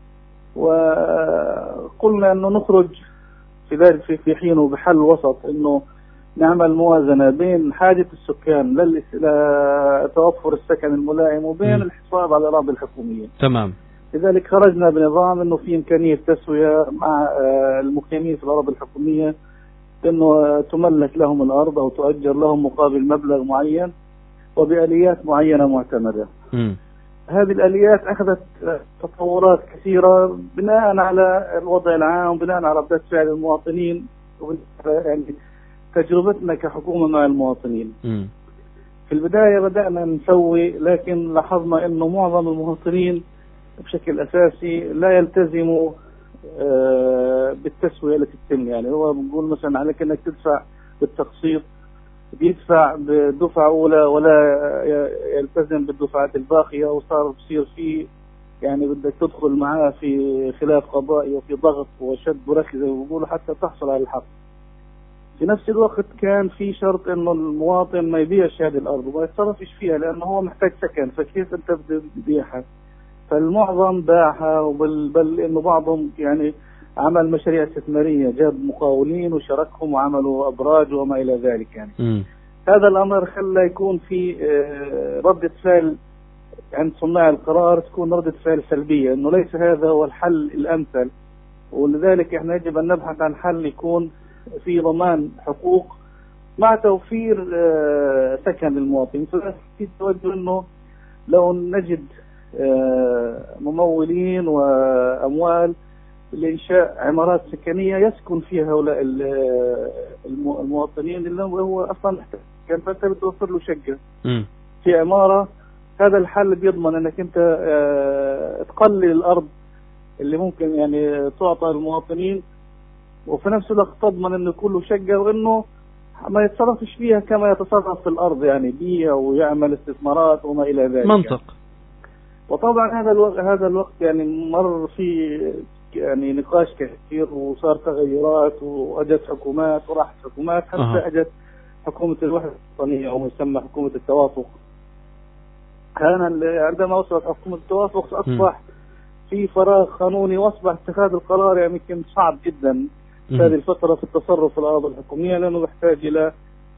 وقلنا أنه نخرج في ذلك في حينه بحل وسط، أنه نعمل موازنة بين حاجة السكان لتوفر السكن الملائم وبين م. الحفاظ على الأراضي الحكومية. تمام. لذلك خرجنا بنظام أنه في إمكانية تسوية مع المقيمين في الأراضي الحكومية، أنه تملك لهم الأرض أو تؤجر لهم مقابل مبلغ معين وبآليات معينة معتمدة. م. هذه الآليات أخذت تطورات كثيرة بناء على الوضع العام وبناء على ردة فعل المواطنين يعني تجربتنا كحكومة مع المواطنين. م. في البداية بدأنا نسوي، لكن لاحظنا أنه معظم المواطنين بشكل أساسي لا يلتزموا بالتسوية التي تتم. يعني هو بنقول مثلا عليك أنك تدفع بالتقسيط، بيدفع بدفعة أولى ولا يلتزم بالدفعات الباقية، وصار بصير فيه يعني بدك تدخل معاه في خلاف قضائي وفي ضغط وشد ورخي زي ما بيقولوا حتى تحصل على الحق. في نفس الوقت كان في شرط انه المواطن ما يبيعش هذه الارض وما يتصرفش فيها لانه هو محتاج سكن، فكيف انت بدك تبيعها؟ فالمعظم باعها، وبل بل انه بعضهم يعني عمل مشاريع استثماريه، جاب مقاولين وشاركهم وعملوا ابراج وما الى ذلك. يعني م. هذا الامر خلى يكون في ردة فعل عند صناع القرار، تكون ردة فعل سلبيه، انه ليس هذا هو الحل الامثل، ولذلك احنا يجب ان نبحث عن حل يكون في ضمان حقوق مع توفير سكن للمواطن. في توجه انه لو نجد ممولين واموال لإنشاء عمارات سكنية يسكن فيها هؤلاء المواطنين اللي هو اصلا كان فانت بتوفر له شقة في عمارة. هذا الحل بيضمن انك انت تقلل الارض اللي ممكن يعني تعطى للمواطنين، وفي نفس الوقت تضمن انه كله شقة وانه ما يتصرفش فيها كما يتصرف في الارض، يعني بيع ويعمل استثمارات وما الى ذلك. منطق. يعني. وطبعا هذا الوقت هذا الوقت يعني مر في يعني نقاش كثير وصار تغيرات واجت حكومات وراحت حكومات حتى أه. اجت حكومة الوحدة الوطنية او مسمى حكومة التوافق. كان عندما وصلت حكومة التوافق اصبح م. في فراغ قانوني، واصبح اتخاذ القرار يعني يمكن صعب جدا في هذه الفترة في التصرف في الأراضي الحكومية، لأنه يحتاج إلى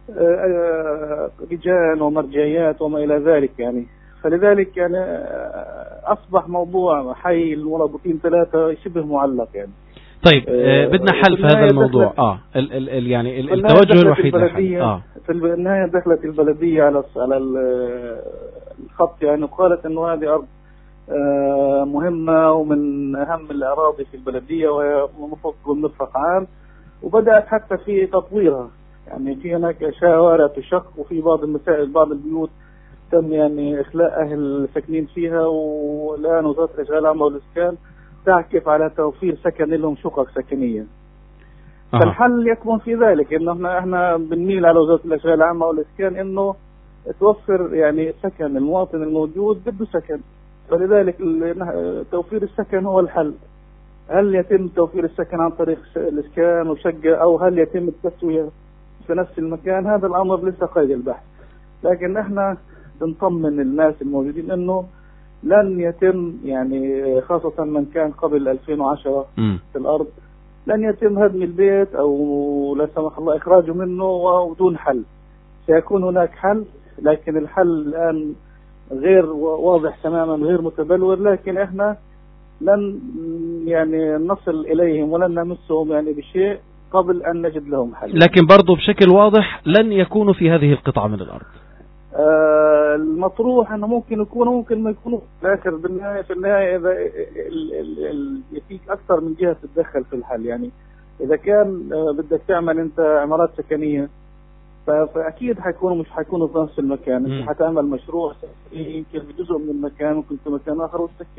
لجان ومرجعيات وما إلى ذلك. يعني فلذلك يعني أصبح موضوع حي المرابطين ثلاثة شبه معلق. يعني طيب آه بدنا حل في هذا الموضوع. اه ال ال ال يعني التوجه الوحيد اه في النهاية دخلت البلدية على على الخط، يعني وقالت إنه هذه أرض مهمة ومن أهم الأراضي في البلدية وهي مفروض مرفق عام، وبدأت حتى في تطويرها. يعني في هناك شوارع تشق، وفي بعض المسائل بعض البيوت تم يعني إخلاء أهل الساكنين فيها، والآن وزارة الإشغال العامة والإسكان تعكف على توفير سكن لهم شقق سكنية. أه. فالحل يكمن في ذلك، إنه احنا احنا بنميل على وزارة الإشغال العامة والإسكان إنه توفر يعني سكن المواطن الموجود بده سكن، فلذلك توفير السكن هو الحل. هل يتم توفير السكن عن طريق الإسكان وشقة، أو هل يتم التسوية في نفس المكان؟ هذا الأمر لسه قيد البحث، لكن احنا بنطمن الناس الموجودين أنه لن يتم، يعني خاصة من كان قبل ألفين وعشرة م. في الأرض، لن يتم هدم البيت أو لا سمح الله إخراجه منه ودون حل. سيكون هناك حل، لكن الحل الآن غير واضح تماما، غير متبلور، لكن احنا لن يعني نصل اليهم ولن نمسهم يعني بشيء قبل ان نجد لهم حل. لكن برضو بشكل واضح لن يكونوا في هذه القطعة من الارض. آه المطروح انه ممكن يكونوا ممكن ما يكونوا، لكن بالنهاية في النهاية اذا يفيك اكثر من جهة تتدخل في الحل. يعني اذا كان آه بدك تعمل انت عمارات سكنية، فأكيد حيكونوا مش حيكونوا في نفس المكان. انت حتعمل مشروع يمكن بجزء من المكان، ممكن في مكان آخر وتسكنهم.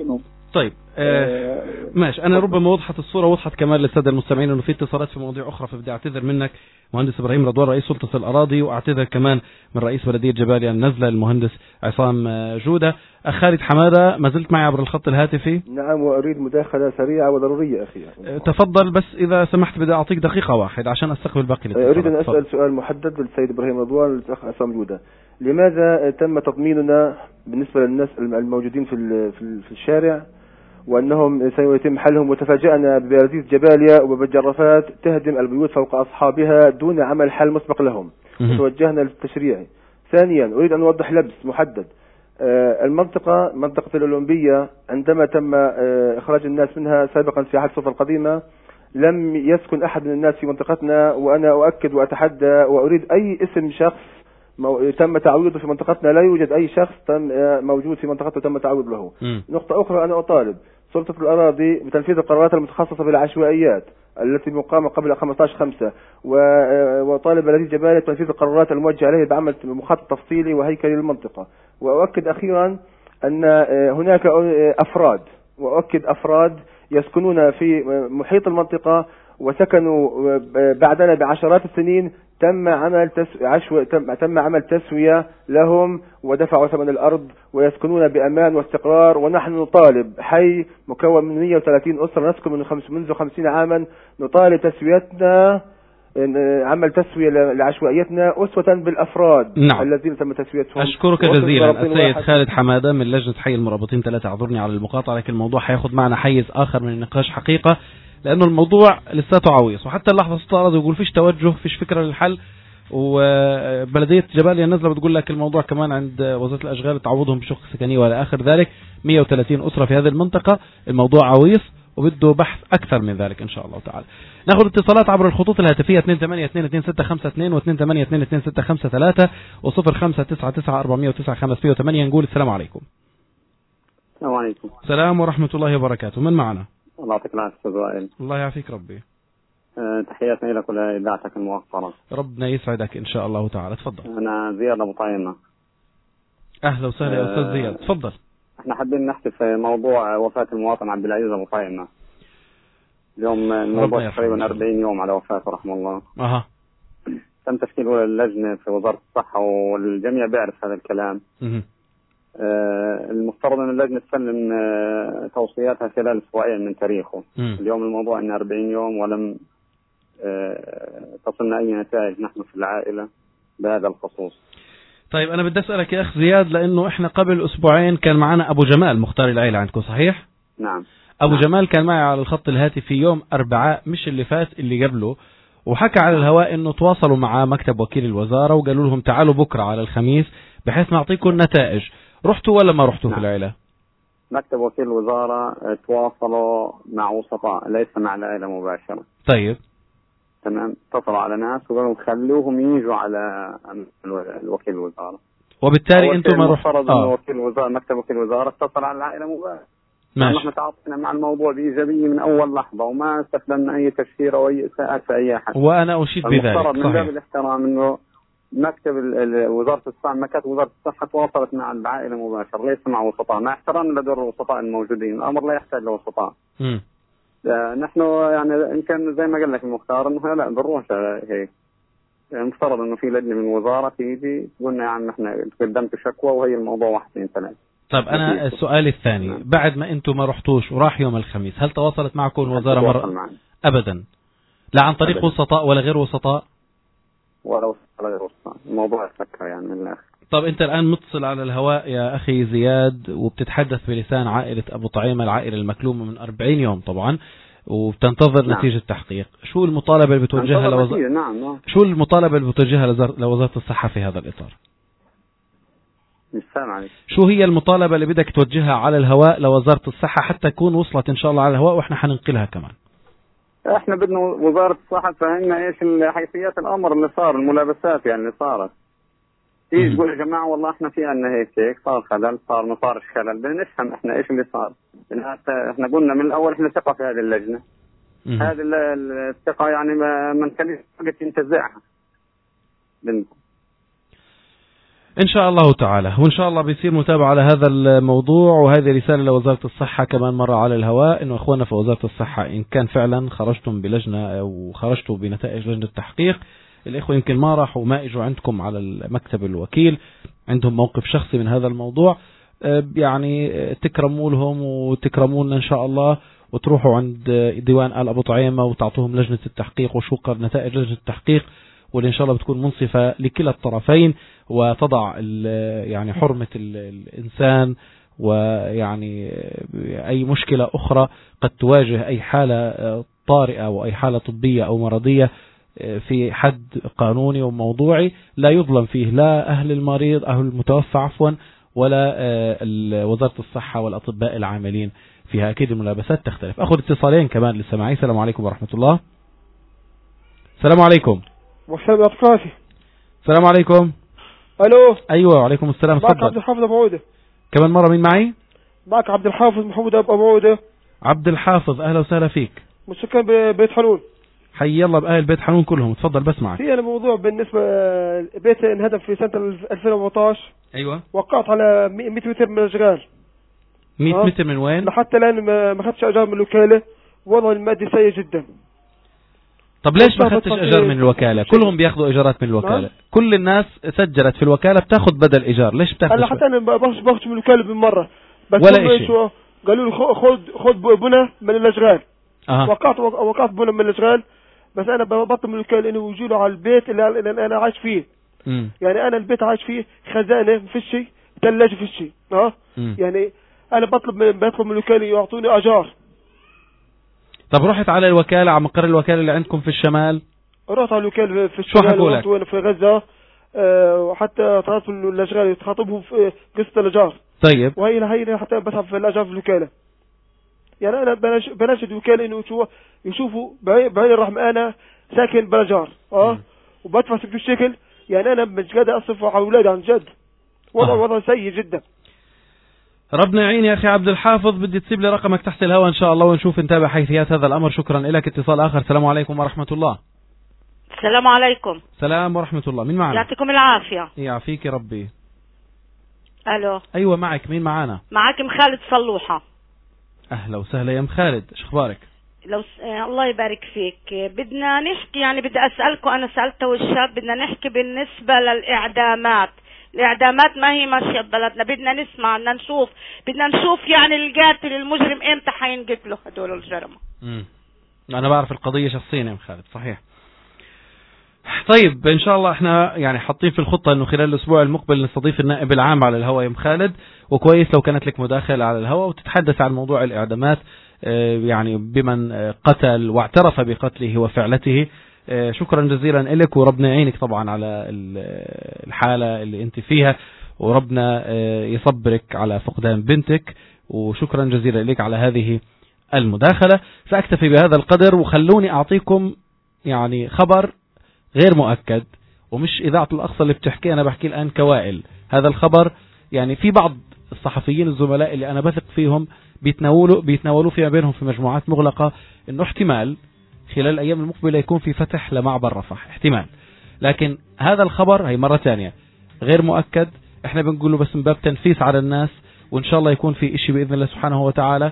طيب آه ماشي. أنا ربما وضحت الصورة، وضحت كمان للسادة المستمعين أنه في اتصالات في مواضيع أخرى، فبدي أعتذر منك مهندس إبراهيم رضوان رئيس سلطة الأراضي، وأعتذر كمان من رئيس بلدية جباليا النزلة المهندس عصام جودة. أخ خالد حمادة ما زلت معي عبر الخط الهاتفي. نعم، وأريد مداخلة سريعة وضرورية أخي. آه تفضل، بس إذا سمحت بدي أعطيك دقيقة واحدة عشان أستقبل باقي الاتصالات. أريد أن أسأل سؤال محدد للسيد إبراهيم رضوان والأخ عصام جودة. لماذا تم تضميننا بالنسبة للناس الموجودين في في الشارع وأنهم سيتم حلهم، وتفاجأنا ببلدية جباليا وبجرفات تهدم البيوت فوق أصحابها دون عمل حل مسبق لهم، وتوجهنا للتشريع. ثانيا أريد أن أوضح لبس محدد. المنطقة منطقة الأولمبية عندما تم إخراج الناس منها سابقا في عهد السلطة القديمة لم يسكن أحد من الناس في منطقتنا، وأنا أؤكد وأتحدى وأريد أي اسم شخص تم تعويضه في منطقتنا. لا يوجد أي شخص تم موجود في منطقتنا تم تعويض له. م. نقطة أخرى، أنا أطالب سلطة الأراضي بتنفيذ القرارات المتخصصة بالعشوائيات التي مقامة قبل خمسة عشر خمسة، وطالب بلدية جباليا بتنفيذ القرارات الموجهة عليه بعمل مخطط تفصيلي وهيكلي للمنطقة. وأؤكد أخيرا أن هناك أفراد وأؤكد أفراد يسكنون في محيط المنطقة وسكنوا بعدنا بعشرات السنين، تم عمل تس... عشو... تم... تم عمل تسوية لهم ودفعوا ثمن الأرض ويسكنون بأمان واستقرار. ونحن نطالب حي مكون من مئة وثلاثين أسرة نسكن من خمس... منذ خمسين عاما، نطالب تسويتنا، عمل تسوية لعشوائيتنا أسوة بالأفراد. نعم. الذين تم تسويتهم. أشكرك جزيلا السيد خالد حمادة من لجنة حي المرابطين ثلاثة. اعذرني على المقاطعة، لكن الموضوع حياخذ معنا حيز آخر من النقاش حقيقة، لأنه الموضوع لساته عويص، وحتى اللحظة ستعرض يقول فيش توجه، فيش فكرة للحل. وبلدية جباليا النزلة بتقول لك الموضوع كمان عند وزارة الأشغال تعوضهم بشقق سكنية وإلى آخر ذلك. مئة وثلاثين أسرة في هذه المنطقة، الموضوع عويص وبده بحث أكثر من ذلك إن شاء الله تعالى. ناخذ اتصالات عبر الخطوط الهاتفية اثنين ثمانية اثنين اثنين ستة خمسة اثنين واثنين ثمانية اثنين اثنين ستة خمسة ثلاثة وصفر خمسة تسعة تسعة أربعمئة وتسعة خمسمئة وثمانية. نقول السلام عليكم. السلام عليكم. السلام ورحمة الله وبركاته. من معنا؟ الله يعطيك العافية أستاذ وائل. الله يعافيك ربي. أه تحياتنا لك ولإذاعتك الموقرة. ربنا يسعدك إن شاء الله تعالى. تفضل. أنا زياد أبو طعيمة. أهلا وسهلا يا أستاذ زياد. تفضل. احنا حابين نحكي في موضوع وفاة المواطن عبد العزيز أبو طعيمة. اليوم الموضوع تقريبا أربعين يوم على وفاته رحمه الله. أها. تم تشكيل اللجنة في وزارة الصحة والجميع بيعرف هذا الكلام. اها. آه المفترض أن اللجنة تسلم آه توصياتها خلال أسبوعين من تاريخه. م. اليوم الموضوع أنه أربعين يوم ولم آه تصلنا أي نتائج نحن في العائلة بهذا الخصوص. طيب أنا بدي أسألك يا أخ زياد، لأنه إحنا قبل أسبوعين كان معنا أبو جمال مختار العيلة عندكم، صحيح؟ نعم. أبو نعم. جمال كان معي على الخط الهاتفي يوم أربعاء مش اللي فات اللي قبله، وحكى على الهواء إنه تواصلوا مع مكتب وكيل الوزارة وقالوا لهم تعالوا بكرة على الخميس بحيث نعطيكم نتائج. رحتوا ولا ما رحتوا؟ نعم. في العيلة مكتب وكيل الوزارة تواصلوا مع وسطاء ليس مع العائلة مباشرة. طيب تمام. اتصلوا على ناس وقالوا خلوهم يجوا على الوكيل الوزارة، وبالتالي انتم ما رحتوا. اه وكيل الوزارة مكتب وكيل الوزارة اتصل على العائلة مباشرة. ماشي. نحن تعاطينا مع الموضوع بإيجابية من أول لحظة وما استخدمنا أي تشهير أو أي إساءات في أي أحد. وأنا أشيد بذلك. المفترض من باب الاحترام إنه مكتب وزارة الصحة مكاتب وزارة الصحة تواصلت مع العائلة مباشرة ليس مع وسطاء، مع احترام لدور الوسطاء الموجودين. الأمر لا يحتاج لوسطاء. امم نحن يعني إن كان زي ما قال لك المختار إنه لا بنروح هيك. المفترض إنه في لجنة من الوزارة تيجي قلنا يا عم إحنا قدمت شكوى وهي الموضوع واحد اثنين ثلاثة. طيب أنا السؤال الثاني، نعم. بعد ما أنتم ما رحتوش وراح يوم الخميس هل تواصلت معكم الوزارة مرة؟ أبدا. لا عن طريق وسطاء ولا غير وسطاء؟ ولا وسطاء ولا غير وسطاء. الموضوع يتفكر يعني من الآخر. طب أنت الآن متصل على الهواء يا أخي زياد وبتتحدث بلسان عائلة أبو طعيمة، العائلة المكلومة من أربعين يوم طبعا، وبتنتظر نعم. نتيجة تحقيق. شو المطالبة اللي بتوجهها لوزارة نعم. نعم. شو المطالبة اللي بتوجهها لوزارة الصحة في هذا الإطار؟ مش سامع. شو هي المطالبة اللي بدك توجهها على الهواء لوزارة الصحة حتى تكون وصلت إن شاء الله على الهواء وإحنا حننقلها كمان؟ إحنا بدنا وزارة الصحة تفهمنا إيش حيثيات الأمر اللي صار، الملابسات يعني اللي صارت. تيجي تقول يا جماعة والله إحنا في عنا هيك هيك صار خلل صار ما صارش خلل، بدنا نفهم إحنا إيش اللي صار. إحنا قلنا من الأول إحنا ثقة في هذه اللجنة. هذه الثقة يعني ما ما نخليش حاجة تنتزعها. إن شاء الله تعالى، وإن شاء الله بيصير متابعة على هذا الموضوع. وهذه رسالة لوزارة الصحة كمان مرة على الهواء، إنه أخواننا في وزارة الصحة إن كان فعلا خرجتم بلجنة أو خرجتوا بنتائج لجنة التحقيق، الإخوة يمكن ما راحوا ما إجوا عندكم على المكتب الوكيل، عندهم موقف شخصي من هذا الموضوع، يعني تكرموا لهم وتكرمونا إن شاء الله، وتروحوا عند ديوان آل أبو طعيمة وتعطوهم لجنة التحقيق وشكر نتائج لجنة التحقيق، واللي إن شاء الله بتكون منصفة لكلا الطرفين، وتضع يعني حرمة الإنسان ويعني أي مشكلة أخرى قد تواجه أي حالة طارئة وأي حالة طبية أو مرضية في حد قانوني وموضوعي لا يظلم فيه لا أهل المريض أهل المتوفى عفوا ولا وزارة الصحة والأطباء العاملين فيها. أكيد الملابسات تختلف. أخذ اتصالين كمان للسماعي. السلام عليكم ورحمة الله. السلام عليكم. والسلام عليكم. السلام عليكم. الو. ايوه وعليكم السلام. معك عبد الحافظ ابو عوده. كمان مره مين معي؟ معك عبد الحافظ محمود ابو عوده. عبد الحافظ اهلا وسهلا فيك. من سكان بيت حنون. حي الله باهل بيت حنون كلهم. تفضل بس معك. في موضوع بالنسبه بيت انهدم في سنه ألفين وأربعطعش. ايوه. وقعت على مئة متر من الاشغال. مئة متر من وين؟ لحتى الان ما اخذتش اجار من الوكاله، وضع المادي سيء جدا. طب ليش ما اخذتش ايجار من الوكاله؟ كلهم بياخذوا ايجارات من الوكاله. نعم؟ كل الناس سجلت في الوكاله بتاخذ بدل ايجار، ليش بتاخذ؟ انا حتى انا باخذ باخذ من الوكاله بالمره، بس ولا شيء. قالوا لي خذ خذ بنا من الاشغال. أه. وقعت وقعت بنا من الاشغال، بس انا بطلب من الوكاله انه يجوا له على البيت اللي, اللي انا عايش فيه. م. يعني انا البيت عايش فيه خزانه في شيء، ثلاجه في شيء، اه يعني انا بطلب من بطلب من الوكاله يعطوني اجار. طب رحت على الوكاله على مقر الوكاله اللي عندكم في الشمال؟ رحت على الوكالة في الشمال وانا في غزة، أه وحتى طلبت من الاشغال يتخاطبهم في قصة الاجار. طيب. وهي هي حتى بسحب في الاجار في الوكالة. يعني انا بناشد الوكالة انه يشوفوا بعين الرحمة انا ساكن بالاجار، اه م. وبدفع في الشكل، يعني انا مش قادر اصرف على اولادي عن جد. وضع آه. وضع سيء جدا. ربنا يعين يا اخي عبد الحافظ. بدي تسيب لي رقمك تحت الهواء ان شاء الله ونشوف نتابع حيثيات هذا الامر. شكرا لك. اتصال اخر. السلام عليكم ورحمة الله. السلام عليكم. السلام ورحمة الله. مين معنا؟ يعطيكم العافية. يعافيك ربي. الو. ايوه معك. مين معانا؟ معك ام خالد صلوحة. اهلا وسهلا يا ام خالد. ايش اخبارك؟ لو س... الله يبارك فيك. بدنا نحكي، يعني بدي اسالكم، انا سالته الشاب، بدنا نحكي بالنسبة للاعدامات. الاعدامات ما هي ماشيه ببلدنا، بدنا نسمع، بدنا نشوف بدنا نشوف يعني القاتل المجرم امتى حينقتلوا هدول الجرمى. امم انا بعرف القضيه شخصيا يا خالد. صحيح. طيب ان شاء الله احنا يعني حاطين في الخطه انه خلال الاسبوع المقبل نستضيف النائب العام على الهواء يا ام خالد، وكويس لو كانت لك مداخله على الهواء وتتحدث عن موضوع الاعدامات، يعني بمن قتل واعترف بقتله وفعلته. شكرا جزيلا لك، وربنا يعينك طبعا على الحالة اللي انت فيها، وربنا يصبرك على فقدان بنتك، وشكرا جزيلا لك على هذه المداخلة. سأكتفي بهذا القدر، وخلوني أعطيكم يعني خبر غير مؤكد، ومش إذاعة الأقصى اللي بتحكي، أنا بحكي الآن كوائل. هذا الخبر يعني في بعض الصحفيين الزملاء اللي أنا بثق فيهم بيتناولوا بيتناولوا فيما بينهم في مجموعات مغلقة إنه احتمال خلال الأيام المقبلة يكون في فتح لمعبر رفح، احتمال. لكن هذا الخبر هي مرة ثانية غير مؤكد، احنا بنقوله بس من باب تنفيس على الناس، وإن شاء الله يكون في إشي بإذن الله سبحانه وتعالى،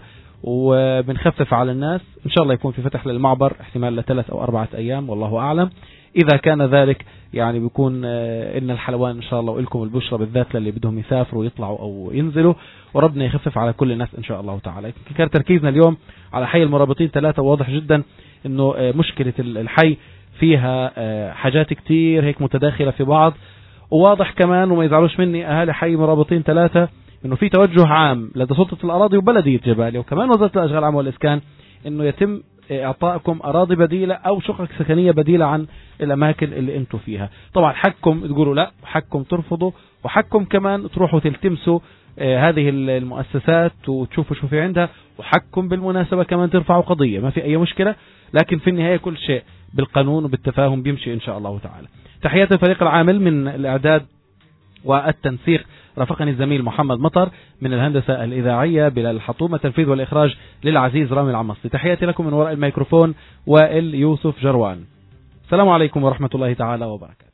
وبنخفف على الناس. إن شاء الله يكون في فتح للمعبر احتمال لثلاث أو أربعة أيام والله أعلم. إذا كان ذلك يعني بيكون إن الحلوان إن شاء الله، وإلكم البشرى بالذات للي بدهم يسافروا ويطلعوا أو ينزلوا، وربنا يخفف على كل الناس إن شاء الله تعالى. كان تركيزنا اليوم على حي المرابطين ثلاثة، واضح جدا إنه مشكلة الحي فيها حاجات كتير هيك متداخلة في بعض، وواضح كمان وما يزعلوش مني أهالي حي مرابطين ثلاثة إنه في توجه عام لدى سلطة الأراضي وبلدية جباليا وكمان وزارة الأشغال العامة والإسكان إنه يتم إعطائكم أراضي بديلة أو شقق سكنية بديلة عن الأماكن اللي أنتم فيها. طبعا حقكم تقولوا لا، وحقكم ترفضوا، وحقكم كمان تروحوا تلتمسوا آه هذه المؤسسات وتشوفوا شو في عندها، وحقكم بالمناسبة كمان ترفعوا قضية، ما في أي مشكلة. لكن في النهاية كل شيء بالقانون وبالتفاهم بيمشي إن شاء الله تعالى. تحيات الفريق العامل من الإعداد والتنسيق، رافقني الزميل محمد مطر، من الهندسة الإذاعية بلال الحطومة، تنفيذ والإخراج للعزيز رامي العمصي. تحياتي لكم من وراء الميكروفون وائل يوسف جروان. السلام عليكم ورحمة الله تعالى وبركاته.